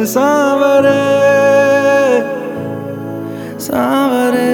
सांवरे सांवरे।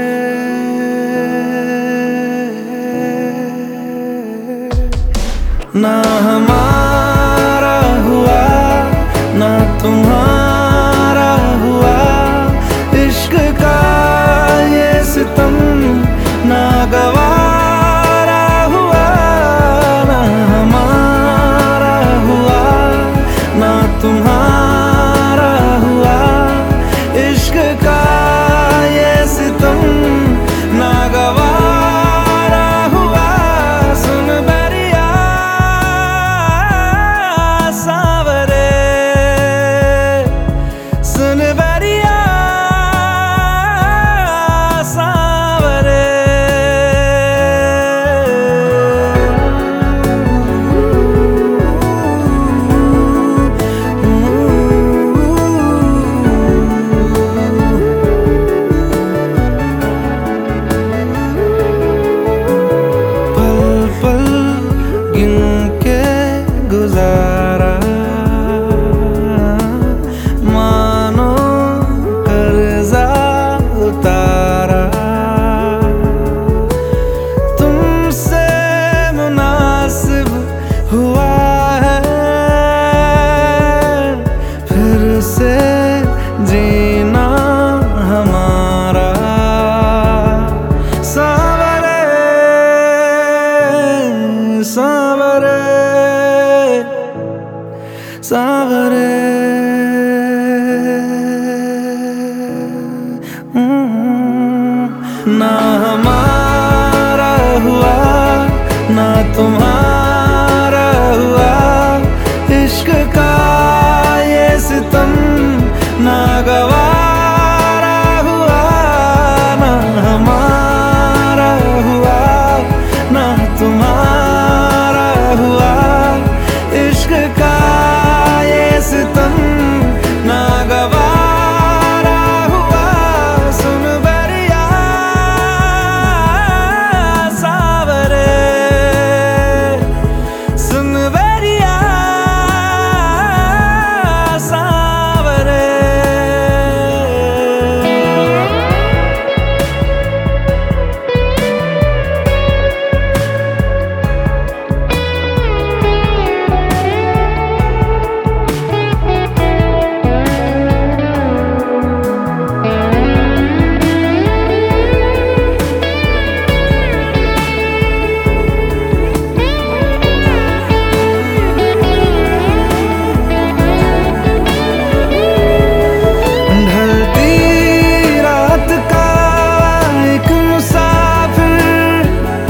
ना हमारा हुआ ना तुम्हारा हुआ, इश्क का ये सितम ना गवारा हुआ। ना हमारा हुआ ना तुम्हारा हुआ, इश्क का ये सितम ना गवारा हुआ। सुन बरिया सांवरे, सुन बरिया सांवरे। पल पल गिन के गुजारा, मानो कर्जा उतारा। तुमसे मुनासिब हुआ है फिर से जीना हमारा। सांवरे सांवरे सांवरे। ना हमारा हुआ ना तुम्हारा हुआ, इश्क का ये सितम ना गवारा हुआ। ना हमारा हुआ ना तुम्हारा हुआ, इश्क का ये सितम ना गवारा हुआ। सुन बरिया सांवरे, सुन बरिया सांवरे। ढलती रात का एक मुसाफिर,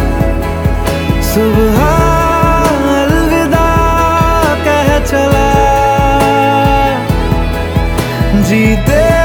सुबह अलविदा कह चला। जीते